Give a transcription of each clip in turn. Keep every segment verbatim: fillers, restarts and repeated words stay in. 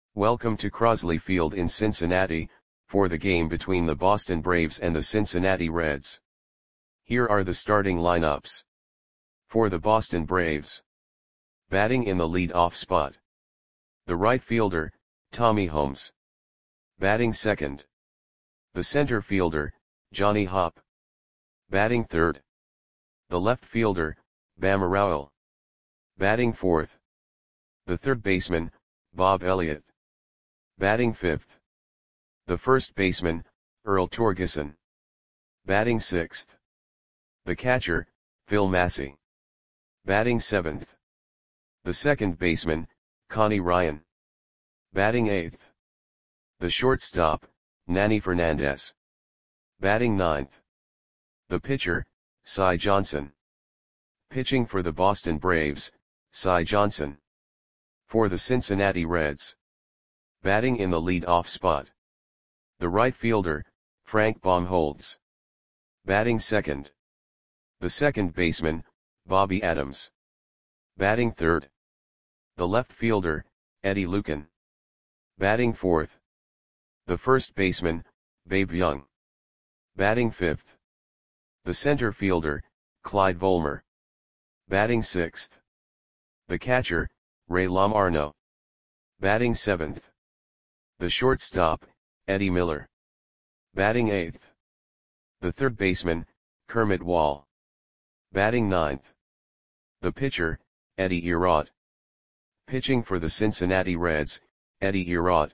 Welcome to Crosley Field in Cincinnati, for the game between the Boston Braves and the Cincinnati Reds. Here are the starting lineups. For the Boston Braves. Batting in the lead-off spot. The right fielder, Tommy Holmes. Batting second. The center fielder, Johnny Hopp. Batting third. The left fielder, Bama Rowell. Batting fourth. The third baseman, Bob Elliott. Batting fifth. The first baseman, Earl Torgeson. Batting sixth. The catcher, Phil Massey. Batting seventh. The second baseman, Connie Ryan. Batting eighth. The shortstop, Nanny Fernandez. Batting ninth. The pitcher, Cy Johnson. Pitching for the Boston Braves, Cy Johnson. For the Cincinnati Reds. Batting in the lead-off spot. The right fielder, Frank Baumholtz. Batting second. The second baseman, Bobby Adams. Batting third. The left fielder, Eddie Lucan. Batting fourth. The first baseman, Babe Young. Batting fifth. The center fielder, Clyde Volmer. Batting sixth. The catcher, Ray Lamarno. Batting seventh. The shortstop, Eddie Miller. Batting eighth. The third baseman, Kermit Wall. Batting ninth. The pitcher, Eddie Erod. Pitching for the Cincinnati Reds, Eddie Erod.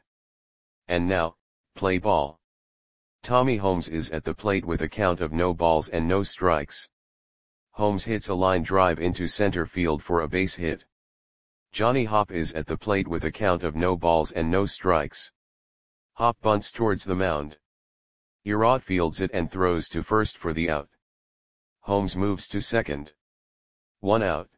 And now, play ball. Tommy Holmes is at the plate with a count of no balls and no strikes. Holmes hits a line drive into center field for a base hit. Johnny Hopp is at the plate with a count of no balls and no strikes. Hopp bunts towards the mound. Erod fields it and throws to first for the out. Holmes moves to second. One out.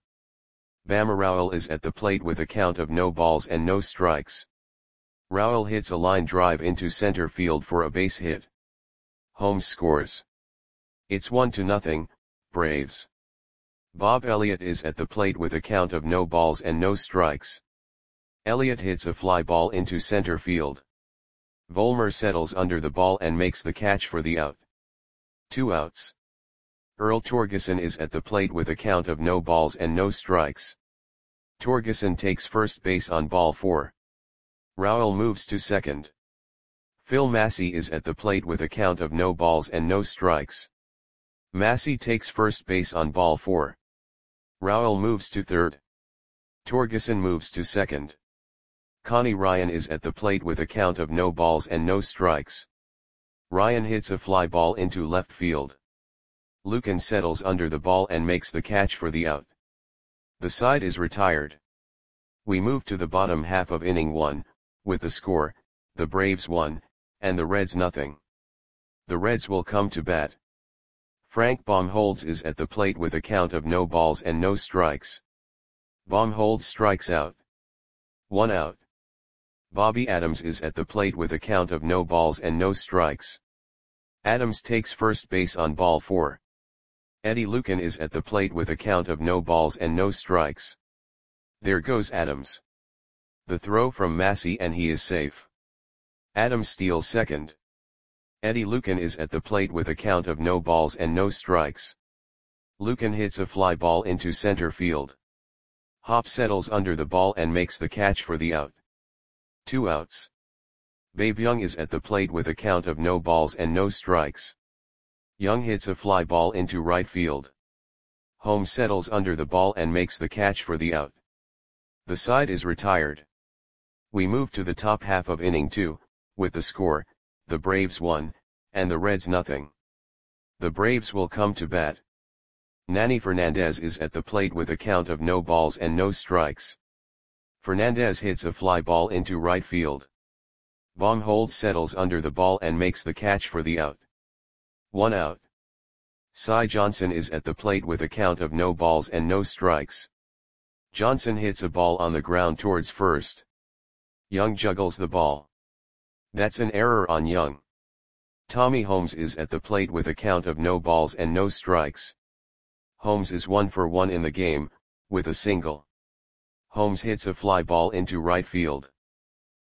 Bama Rowell is at the plate with a count of no balls and no strikes. Rowell hits a line drive into center field for a base hit. Holmes scores. It's one to nothing, Braves. Bob Elliott is at the plate with a count of no balls and no strikes. Elliott hits a fly ball into center field. Volmer settles under the ball and makes the catch for the out. Two outs. Earl Torgeson is at the plate with a count of no balls and no strikes. Torgeson takes first base on ball four. Rowell moves to second. Phil Massey is at the plate with a count of no balls and no strikes. Massey takes first base on ball four. Rowell moves to third. Torgeson moves to second. Connie Ryan is at the plate with a count of no balls and no strikes. Ryan hits a fly ball into left field. Lucan settles under the ball and makes the catch for the out. The side is retired. We move to the bottom half of inning one, with the score, the Braves one, and the Reds nothing. The Reds will come to bat. Frank Baumholtz is at the plate with a count of no balls and no strikes. Baumholtz strikes out. One out. Bobby Adams is at the plate with a count of no balls and no strikes. Adams takes first base on ball four. Eddie Lucan is at the plate with a count of no balls and no strikes. There goes Adams. The throw from Massey and he is safe. Adams steals second. Eddie Lucan is at the plate with a count of no balls and no strikes. Lucan hits a fly ball into center field. Hopp settles under the ball and makes the catch for the out. Two outs. Babe Young is at the plate with a count of no balls and no strikes. Young hits a fly ball into right field. Holmes settles under the ball and makes the catch for the out. The side is retired. We move to the top half of inning two, with the score, the Braves one, and the Reds nothing. The Braves will come to bat. Nanny Fernandez is at the plate with a count of no balls and no strikes. Fernandez hits a fly ball into right field. Baumholtz settles under the ball and makes the catch for the out. One out. Cy Johnson is at the plate with a count of no balls and no strikes. Johnson hits a ball on the ground towards first. Young juggles the ball. That's an error on Young. Tommy Holmes is at the plate with a count of no balls and no strikes. Holmes is one for one in the game, with a single. Holmes hits a fly ball into right field.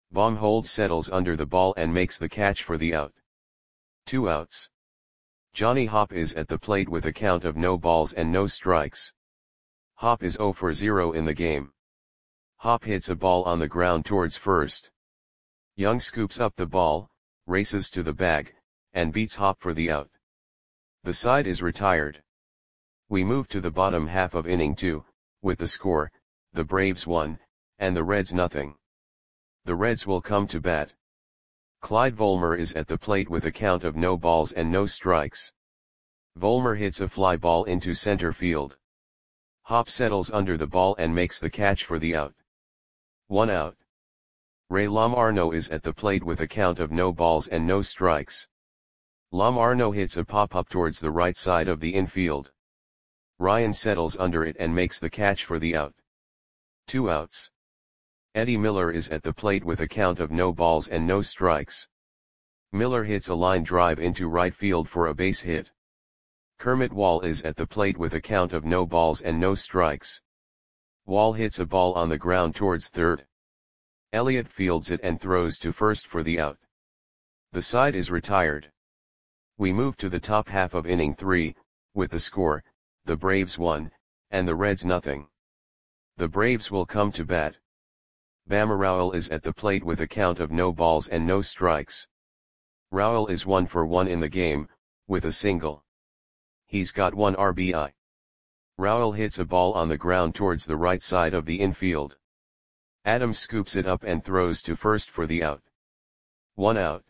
Baumholtz settles under the ball and makes the catch for the out. Two outs. Johnny Hopp is at the plate with a count of no balls and no strikes. Hopp is zero for zero in the game. Hopp hits a ball on the ground towards first. Young scoops up the ball, races to the bag, and beats Hopp for the out. The side is retired. We move to the bottom half of inning two, with the score, the Braves one, and the Reds nothing. The Reds will come to bat. Clyde Volmer is at the plate with a count of no balls and no strikes. Volmer hits a fly ball into center field. Hopp settles under the ball and makes the catch for the out. One out. Ray Lamarno is at the plate with a count of no balls and no strikes. Lamarno hits a pop-up towards the right side of the infield. Ryan settles under it and makes the catch for the out. Two outs. Eddie Miller is at the plate with a count of no balls and no strikes. Miller hits a line drive into right field for a base hit. Kermit Wall is at the plate with a count of no balls and no strikes. Wall hits a ball on the ground towards third. Elliott fields it and throws to first for the out. The side is retired. We move to the top half of inning three, with the score, the Braves one, and the Reds nothing. The Braves will come to bat. Bama Rowell is at the plate with a count of no balls and no strikes. Rowell is one for one in the game, with a single. He's got one R B I. Rowell hits a ball on the ground towards the right side of the infield. Adams scoops it up and throws to first for the out. One out.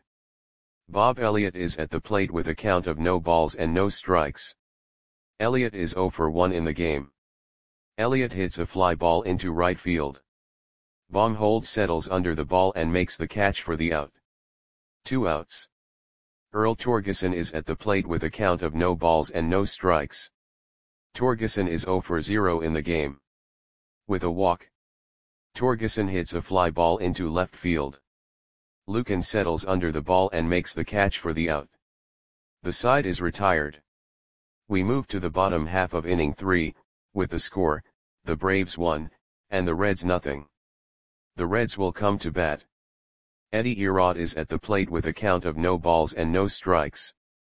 Bob Elliott is at the plate with a count of no balls and no strikes. Elliott is zero for one in the game. Elliott hits a fly ball into right field. Baumholtz settles under the ball and makes the catch for the out. Two outs. Earl Torgeson is at the plate with a count of no balls and no strikes. Torgeson is zero for zero in the game. With a walk. Torgeson hits a fly ball into left field. Lucan settles under the ball and makes the catch for the out. The side is retired. We move to the bottom half of inning three, with the score, the Braves one, and the Reds nothing. The Reds will come to bat. Eddie Erod is at the plate with a count of no balls and no strikes.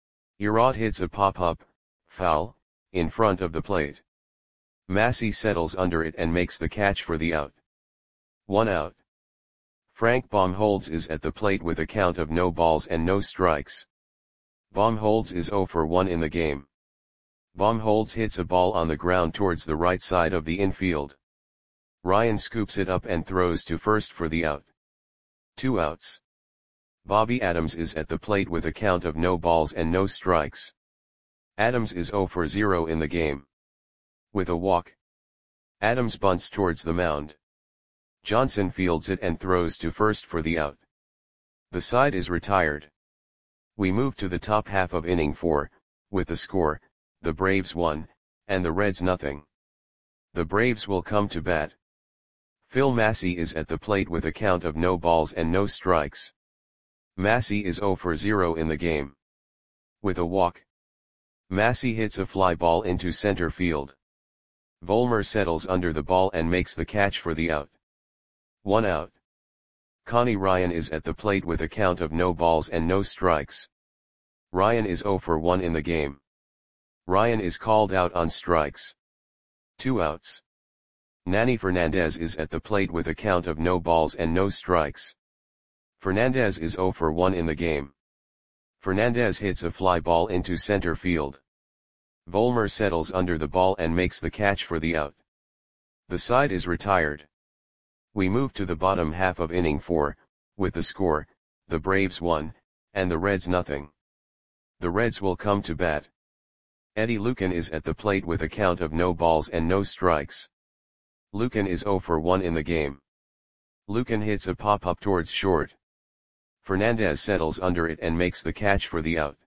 Erod hits a pop-up, foul, in front of the plate. Massey settles under it and makes the catch for the out. One out. Frank Baumholtz is at the plate with a count of no balls and no strikes. Baumholtz is zero for one in the game. Baumholtz hits a ball on the ground towards the right side of the infield. Ryan scoops it up and throws to first for the out. Two outs. Bobby Adams is at the plate with a count of no balls and no strikes. Adams is zero for zero in the game. With a walk. Adams bunts towards the mound. Johnson fields it and throws to first for the out. The side is retired. We move to the top half of inning four, with the score, the Braves one, and the Reds nothing. The Braves will come to bat. Phil Massey is at the plate with a count of no balls and no strikes. Massey is zero for zero in the game. With a walk. Massey hits a fly ball into center field. Volmer settles under the ball and makes the catch for the out. One out. Connie Ryan is at the plate with a count of no balls and no strikes. Ryan is zero for one in the game. Ryan is called out on strikes. Two outs. Nanny Fernandez is at the plate with a count of no balls and no strikes. Fernandez is zero for one in the game. Fernandez hits a fly ball into center field. Volmer settles under the ball and makes the catch for the out. The side is retired. We move to the bottom half of inning four, with the score, the Braves one, and the Reds nothing. The Reds will come to bat. Eddie Lucan is at the plate with a count of no balls and no strikes. Lucan is zero for one in the game. Lucan hits a pop-up towards short. Fernandez settles under it and makes the catch for the out.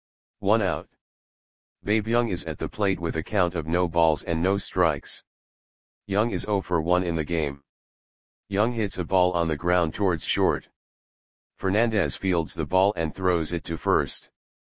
One out. Babe Young is at the plate with a count of no balls and no strikes. Young is zero for one in the game. Young hits a ball on the ground towards short. Fernandez fields the ball and throws it to first.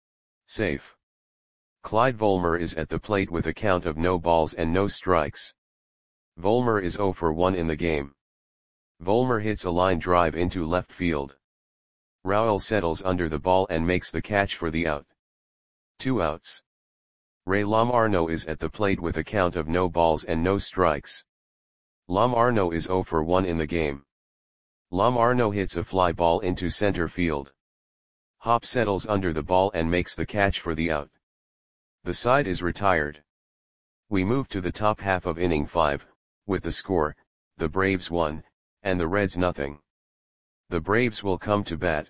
Safe. Clyde Volmer is at the plate with a count of no balls and no strikes. Volmer is zero for one in the game. Volmer hits a line drive into left field. Raul settles under the ball and makes the catch for the out. Two outs. Ray Lamarno is at the plate with a count of no balls and no strikes. Lamarno is zero for one in the game. Lamarno hits a fly ball into center field. Hop settles under the ball and makes the catch for the out. The side is retired. We move to the top half of inning five, with the score, the Braves one, and the Reds nothing. The Braves will come to bat.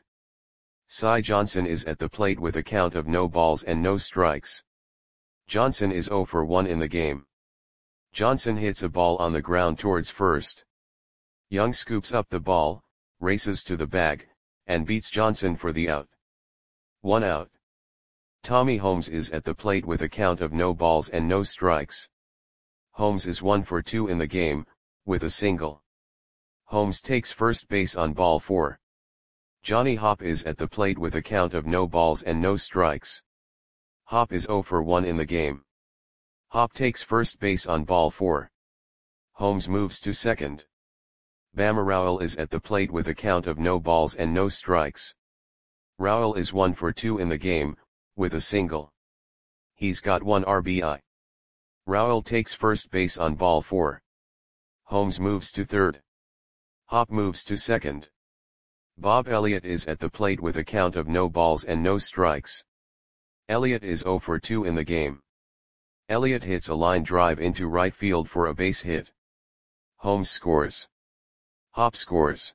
Cy Johnson is at the plate with a count of no balls and no strikes. Johnson is zero for one in the game. Johnson hits a ball on the ground towards first. Young scoops up the ball, races to the bag, and beats Johnson for the out. One out. Tommy Holmes is at the plate with a count of no balls and no strikes. Holmes is one for two in the game, with a single. Holmes takes first base on ball four. Johnny Hop is at the plate with a count of no balls and no strikes. Hop is zero for one in the game. Hop takes first base on ball four. Holmes moves to second. Bama Raul is at the plate with a count of no balls and no strikes. Raul is one for two in the game, with a single. He's got one R B I. Raul takes first base on ball four. Holmes moves to third. Hop moves to second. Bob Elliott is at the plate with a count of no balls and no strikes. Elliott is zero for two in the game. Elliott hits a line drive into right field for a base hit. Holmes scores. Hop scores.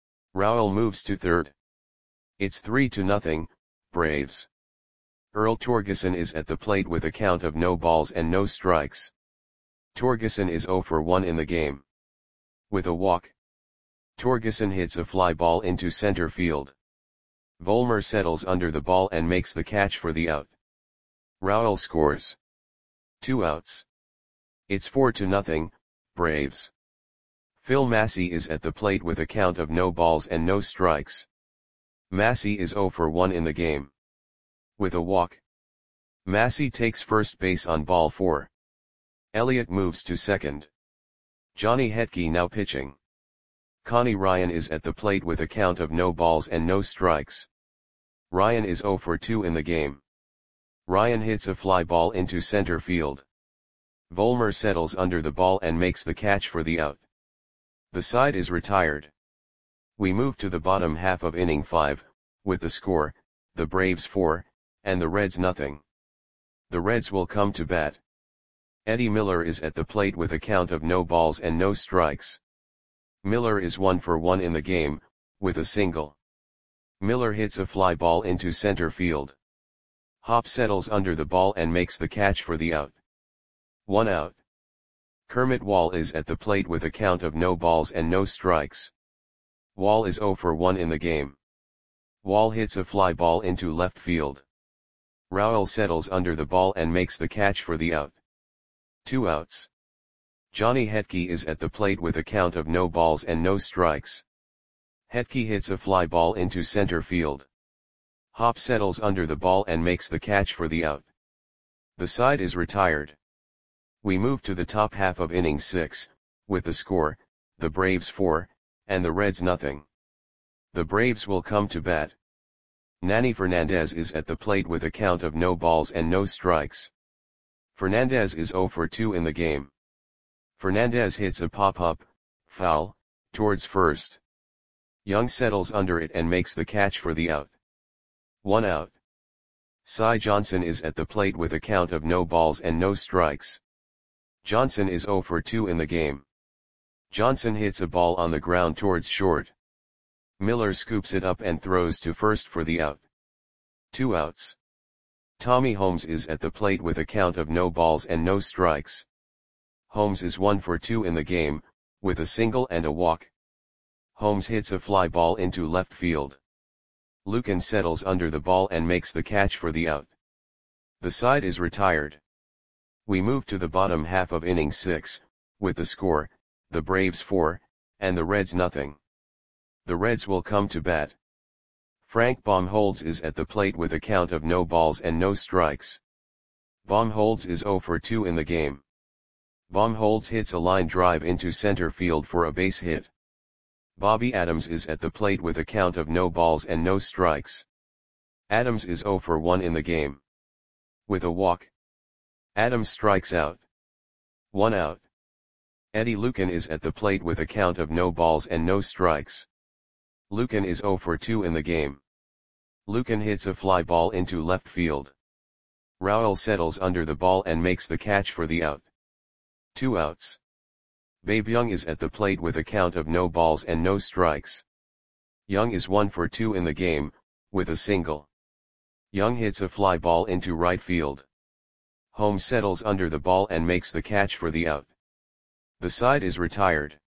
Raul moves to third. It's three to nothing, Braves. Earl Torgeson is at the plate with a count of no balls and no strikes. Torgeson is zero for one in the game. With a walk. Torgeson hits a fly ball into center field. Volmer settles under the ball and makes the catch for the out. Raul scores. Two outs. It's four to nothing, Braves. Phil Massey is at the plate with a count of no balls and no strikes. Massey is zero for one in the game. With a walk. Massey takes first base on ball four. Elliott moves to second. Johnny Hetke now pitching. Connie Ryan is at the plate with a count of no balls and no strikes. Ryan is zero for two in the game. Ryan hits a fly ball into center field. Volmer settles under the ball and makes the catch for the out. The side is retired. We move to the bottom half of inning five, with the score, the Braves four, and the Reds nothing. The Reds will come to bat. Eddie Miller is at the plate with a count of no balls and no strikes. Miller is one for one in the game, with a single. Miller hits a fly ball into center field. Hop settles under the ball and makes the catch for the out. One out. Kermit Wall is at the plate with a count of no balls and no strikes. Wall is zero for one in the game. Wall hits a fly ball into left field. Raul settles under the ball and makes the catch for the out. Two outs. Johnny Hetke is at the plate with a count of no balls and no strikes. Hetke hits a fly ball into center field. Hop settles under the ball and makes the catch for the out. The side is retired. We move to the top half of inning six, with the score, the Braves four, and the Reds nothing. The Braves will come to bat. Nanny Fernandez is at the plate with a count of no balls and no strikes. Fernandez is zero for two in the game. Fernandez hits a pop-up, foul, towards first. Young settles under it and makes the catch for the out. One out. Cy Johnson is at the plate with a count of no balls and no strikes. Johnson is zero for two in the game. Johnson hits a ball on the ground towards short. Miller scoops it up and throws to first for the out. Two outs. Tommy Holmes is at the plate with a count of no balls and no strikes. Holmes is one for two in the game, with a single and a walk. Holmes hits a fly ball into left field. Lucan settles under the ball and makes the catch for the out. The side is retired. We move to the bottom half of inning six, with the score, the Braves four, and the Reds nothing. The Reds will come to bat. Frank Baumholtz is at the plate with a count of no balls and no strikes. Baumholtz is zero for two in the game. Baumholtz hits a line drive into center field for a base hit. Bobby Adams is at the plate with a count of no balls and no strikes. Adams is zero for one in the game. With a walk, Adams strikes out. One out. Eddie Lucan is at the plate with a count of no balls and no strikes. Lucan is zero for two in the game. Lucan hits a fly ball into left field. Raul settles under the ball and makes the catch for the out. Two outs. Babe Young is at the plate with a count of no balls and no strikes. Young is one for two in the game, with a single. Young hits a fly ball into right field. Holmes settles under the ball and makes the catch for the out. The side is retired.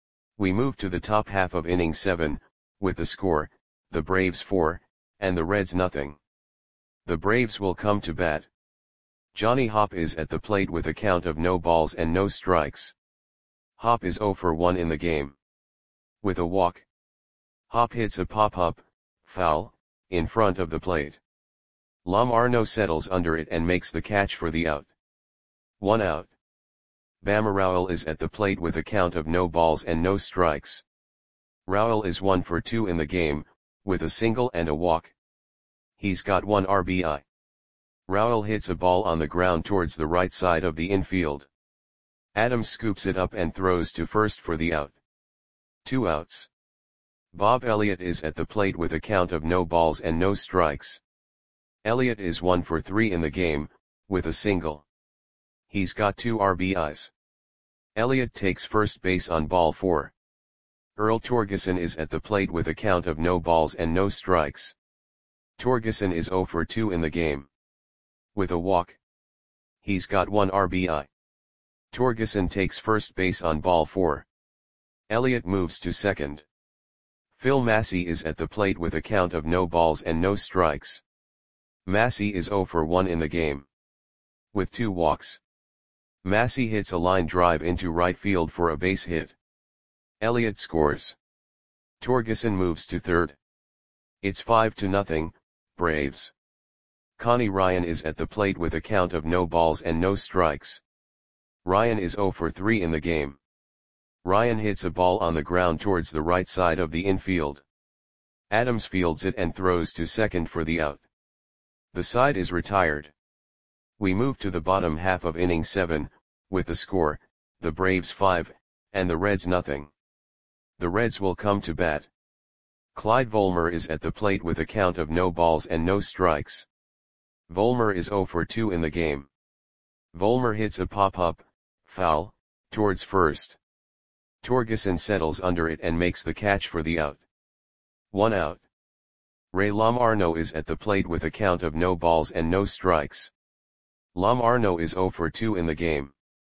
We move to the top half of inning seven, with the score, the Braves four, and the Reds nothing. The Braves will come to bat. Johnny Hopp is at the plate with a count of no balls and no strikes. Hopp is zero for one in the game. With a walk, Hopp hits a pop-up, foul, in front of the plate. Lom Arno settles under it and makes the catch for the out. One out. Bama Raul is at the plate with a count of no balls and no strikes. Raul is one for two in the game, with a single and a walk. He's got one R B I. Raul hits a ball on the ground towards the right side of the infield. Adams scoops it up and throws to first for the out. Two outs. Bob Elliott is at the plate with a count of no balls and no strikes. Elliott is one for three in the game, with a single. He's got two R B Is. Elliott takes first base on ball four. Earl Torgeson is at the plate with a count of no balls and no strikes. Torgeson is zero for two in the game. With a walk, he's got one R B I. Torgeson takes first base on ball four. Elliott moves to second. Phil Massey is at the plate with a count of no balls and no strikes. Massey is zero for one in the game. With two walks, Massey hits a line drive into right field for a base hit. Elliott scores. Torgeson moves to third. It's five to nothing, Braves. Connie Ryan is at the plate with a count of no balls and no strikes. Ryan is zero for three in the game. Ryan hits a ball on the ground towards the right side of the infield. Adams fields it and throws to second for the out. The side is retired. We move to the bottom half of inning seven, with the score, the Braves five, and the Reds nothing. The Reds will come to bat. Clyde Volmer is at the plate with a count of no balls and no strikes. Volmer is zero for two in the game. Volmer hits a pop-up, foul, towards first. Torgeson settles under it and makes the catch for the out. One out. Ray Lom Arno is at the plate with a count of no balls and no strikes. Lom Arno is zero for two in the game.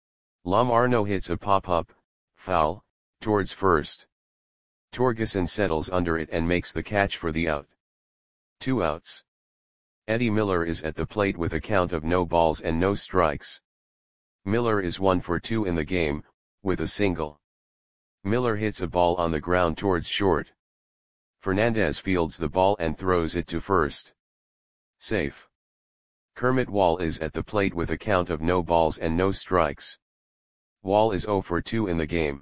Lom Arno hits a pop-up, foul, towards first. Torgeson settles under it and makes the catch for the out. Two outs. Eddie Miller is at the plate with a count of no balls and no strikes. Miller is one for two in the game, with a single. Miller hits a ball on the ground towards short. Fernandez fields the ball and throws it to first. Safe. Kermit Wall is at the plate with a count of no balls and no strikes. Wall is zero for two in the game.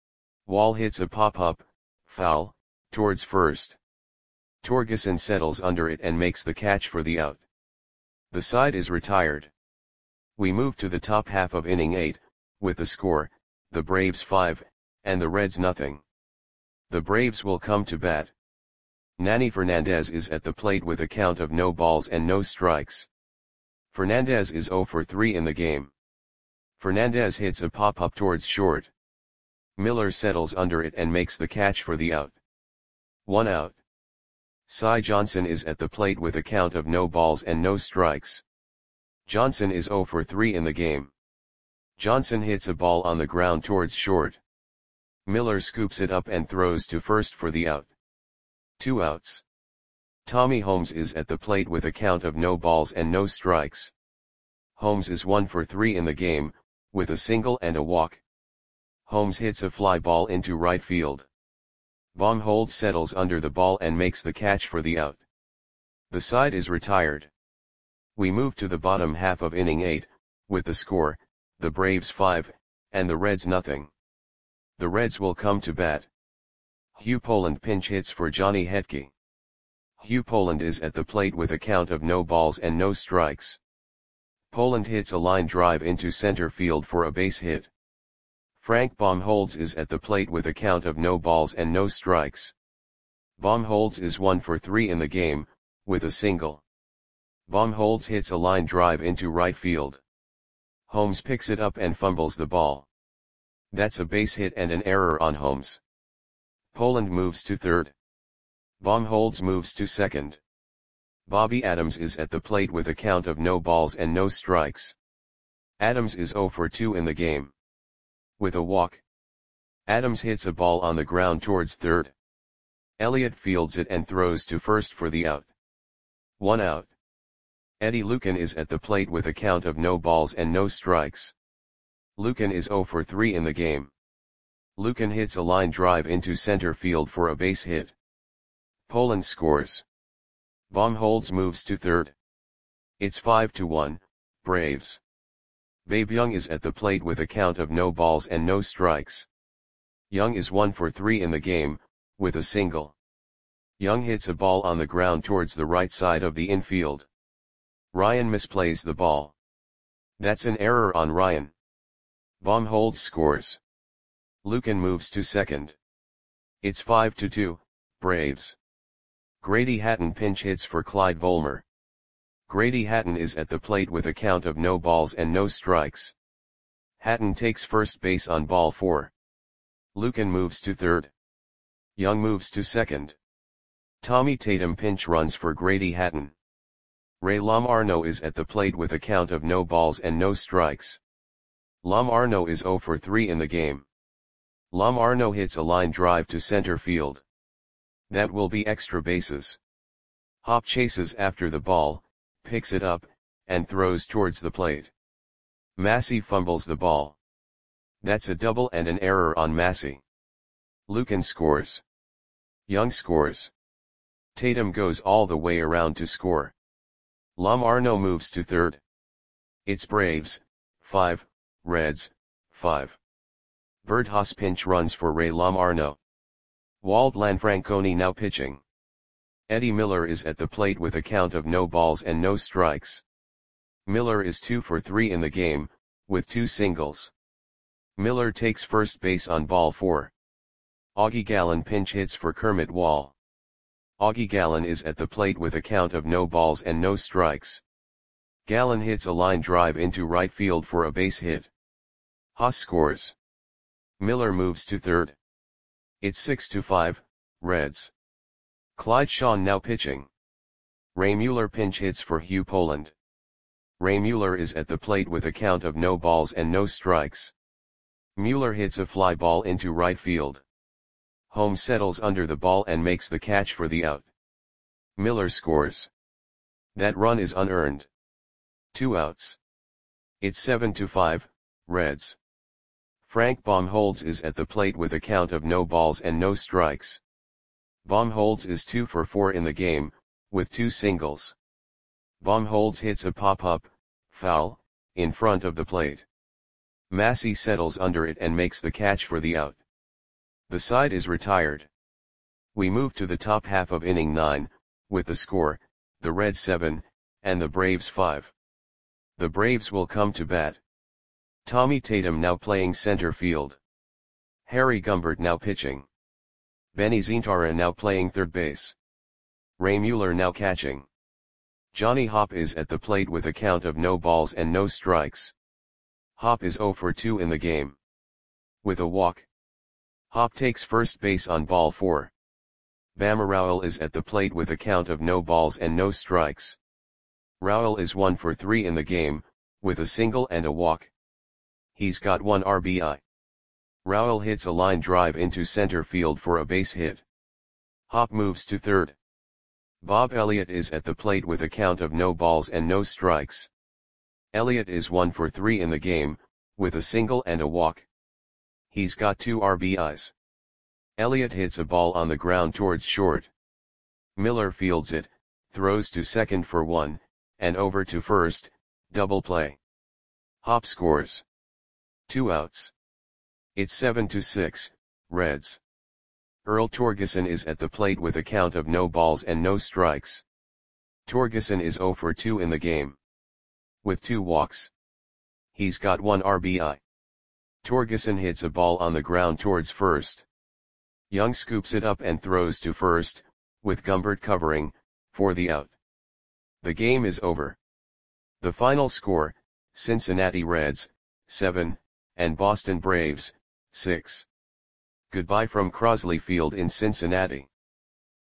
Wall hits a pop-up, foul, towards first. Torgeson settles under it and makes the catch for the out. The side is retired. We move to the top half of inning eight, with the score, the Braves five, and the Reds nothing. The Braves will come to bat. Nanny Fernandez is at the plate with a count of no balls and no strikes. Fernandez is zero for three in the game. Fernandez hits a pop-up towards short. Miller settles under it and makes the catch for the out. One out. Cy Johnson is at the plate with a count of no balls and no strikes. Johnson is zero for three in the game. Johnson hits a ball on the ground towards short. Miller scoops it up and throws to first for the out. Two outs. Tommy Holmes is at the plate with a count of no balls and no strikes. Holmes is one for three in the game, with a single and a walk. Holmes hits a fly ball into right field. Baumholtz settles under the ball and makes the catch for the out. The side is retired. We move to the bottom half of inning eight, with the score, the Braves five, and the Reds nothing. The Reds will come to bat. Hugh Poland pinch hits for Johnny Hetke. Hugh Poland is at the plate with a count of no balls and no strikes. Poland hits a line drive into center field for a base hit. Frank Baumholtz is at the plate with a count of no balls and no strikes. Baumholtz is one for three in the game, with a single. Baumholtz hits a line drive into right field. Holmes picks it up and fumbles the ball. That's a base hit and an error on Holmes. Poland moves to third. Baumholtz moves to second. Bobby Adams is at the plate with a count of no balls and no strikes. Adams is zero for two in the game. With a walk. Adams hits a ball on the ground towards third. Elliott fields it and throws to first for the out. One out. Eddie Lucan is at the plate with a count of no balls and no strikes. Lucan is zero for three in the game. Lucan hits a line drive into center field for a base hit. Poland scores. Baumholtz moves to third. It's five to one, Braves. Babe Young is at the plate with a count of no balls and no strikes. Young is one for three in the game, with a single. Young hits a ball on the ground towards the right side of the infield. Ryan misplays the ball. That's an error on Ryan. Baumholtz scores. Lucan moves to second. It's five to two, Braves. Grady Hatton pinch hits for Clyde Volmer. Grady Hatton is at the plate with a count of no balls and no strikes. Hatton takes first base on ball four. Lucan moves to third. Young moves to second. Tommy Tatum pinch runs for Grady Hatton. Ray Lomarno is at the plate with a count of no balls and no strikes. Lomarno is zero for three in the game. Lomarno hits a line drive to center field. That will be extra bases. Hop chases after the ball, picks it up, and throws towards the plate. Massey fumbles the ball. That's a double and an error on Massey. Lucan scores. Young scores. Tatum goes all the way around to score. Lomarno moves to third. It's Braves, five, Reds, five. Birdhouse pinch runs for Ray Lomarno. Walt Lanfranconi now pitching. Eddie Miller is at the plate with a count of no balls and no strikes. Miller is two for three in the game, with two singles. Miller takes first base on ball four. Augie Gallen pinch hits for Kermit Wall. Augie Gallen is at the plate with a count of no balls and no strikes. Gallen hits a line drive into right field for a base hit. Haas scores. Miller moves to third. It's six to five, Reds. Clyde Shawn now pitching. Ray Mueller pinch hits for Hugh Poland. Ray Mueller is at the plate with a count of no balls and no strikes. Mueller hits a fly ball into right field. Holmes settles under the ball and makes the catch for the out. Miller scores. That run is unearned. Two outs. It's seven to five, Reds. Frank Baumholtz is at the plate with a count of no balls and no strikes. Baumholtz is two for four in the game, with two singles. Baumholtz hits a pop-up, foul, in front of the plate. Massey settles under it and makes the catch for the out. The side is retired. We move to the top half of inning nine, with the score, the Reds seven, and the Braves five. The Braves will come to bat. Tommy Tatum now playing center field. Harry Gumbert now pitching. Benny Zintara now playing third base. Ray Mueller now catching. Johnny Hopp is at the plate with a count of no balls and no strikes. Hopp is zero for two in the game. With a walk. Hopp takes first base on ball four. Bama Rowell is at the plate with a count of no balls and no strikes. Rowell is one for three in the game, with a single and a walk. He's got one R B I. Rowell hits a line drive into center field for a base hit. Hopp moves to third. Bob Elliott is at the plate with a count of no balls and no strikes. Elliott is one for three in the game, with a single and a walk. He's got two R B Is. Elliott hits a ball on the ground towards short. Miller fields it, throws to second for one, and over to first, double play. Hopp scores. Two outs. It's seven to six, Reds. Earl Torgeson is at the plate with a count of no balls and no strikes. Torgeson is zero for two in the game, with two walks. He's got one R B I. Torgeson hits a ball on the ground towards first. Young scoops it up and throws to first, with Gumbert covering, for the out. The game is over. The final score, Cincinnati Reds, seven, and Boston Braves, six. Goodbye from Crosley Field in Cincinnati.